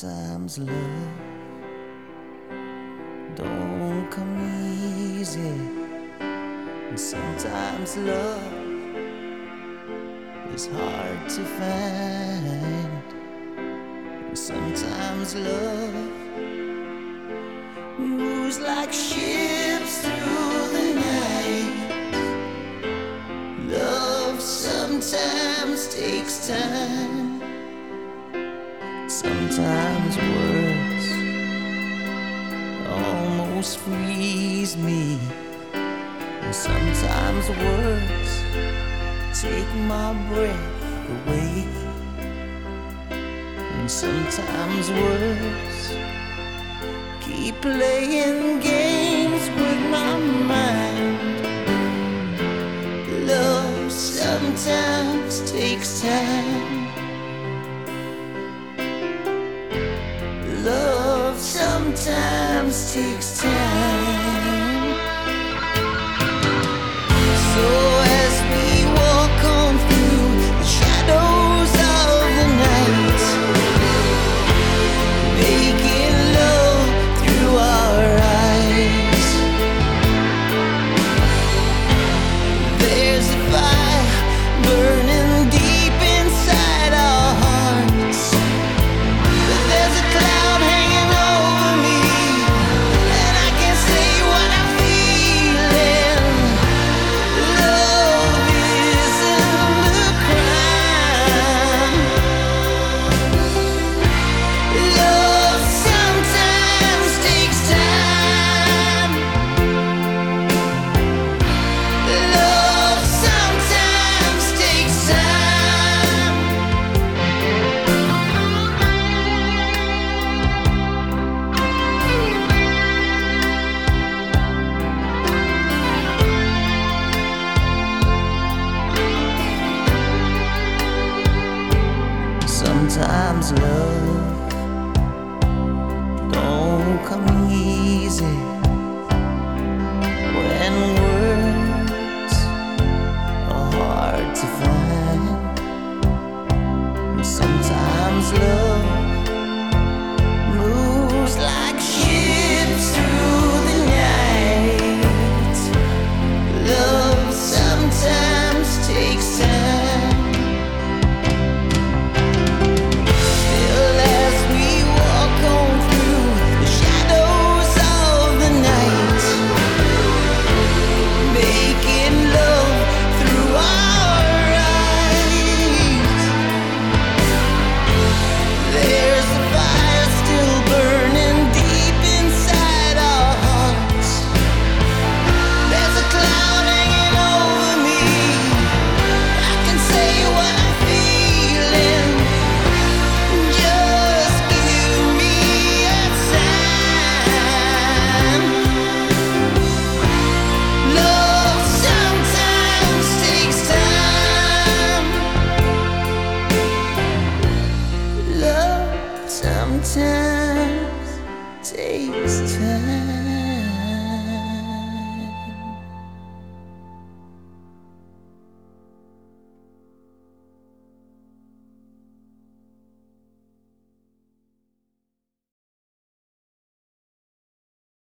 Sometimes love don't come easy, and sometimes love is hard to find, and sometimes love moves like ships through the night. Love sometimes takes time. Sometimes words almost freeze me, and sometimes words take my breath away, and sometimes words keep playing games with my mind. Love sometimes takes time. Love sometimes takes time.